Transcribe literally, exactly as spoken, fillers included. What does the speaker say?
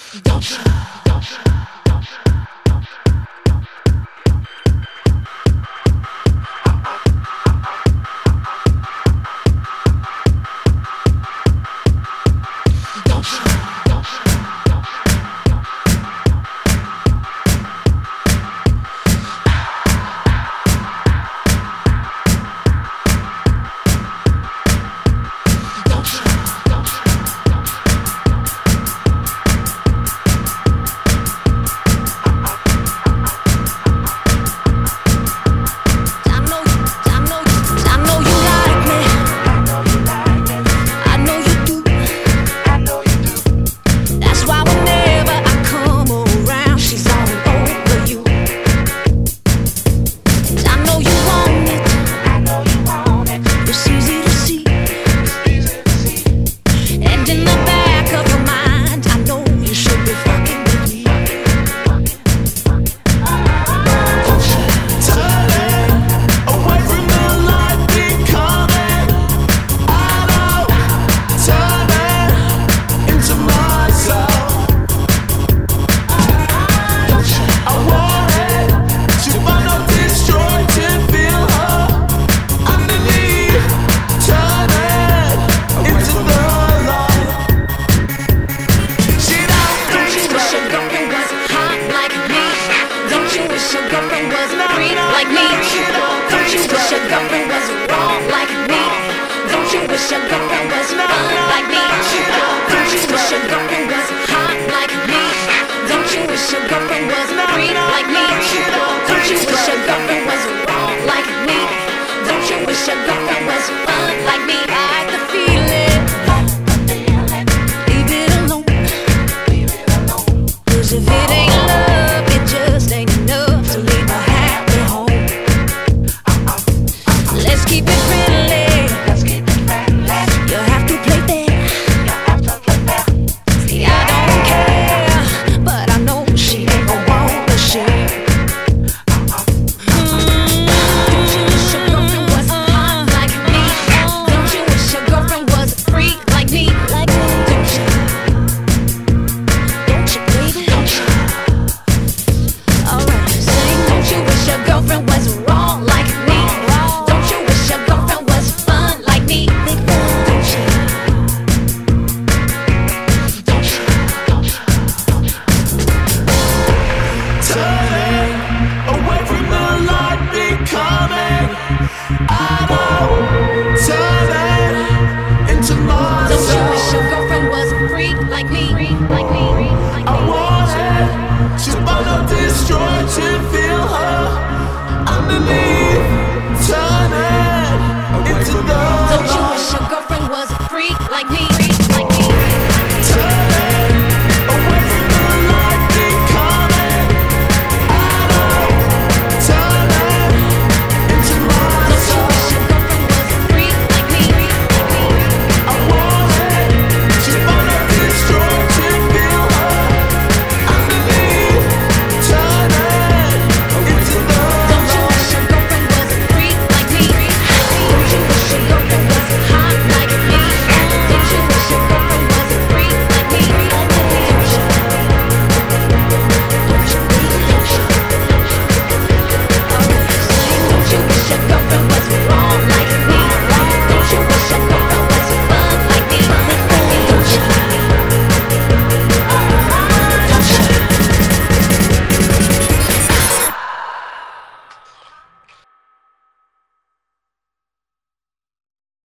Don't you? Like me, don't you wish your girlfriend was wrong like me? Don't you wish your girlfriend was fun like me? Don't you wish your girlfriend was hot like me? Don't you wish your girlfriend was free like me? Don't you wish your girlfriend was wrong like me? Don't you wish your girlfriend was fun like me? I had the feeling, leave it alone. 'Cause if it ain't love, it just ain't enough to leave my happy home. Let's keep it friendly. Let's keep it friendly. You have to play fair. You have to play fair. See, I don't care, but I know she ain't gon' wanna share. Don't you wish your girlfriend was hot like me? Don't you wish your girlfriend was a freak like me? Like me? Don't you? Don't you, baby? Don't you? Alright, sing. Don't you wish your girlfriend was wrong like me? Don't you wish your girlfriend was fun like me? Don't you? Don't you? Turning away from the light, becoming I know, turning into myself. Don't you wish your girlfriend was a freak like me? Like me? Like I me? wanted to burn up, destroy, to feel her underneath.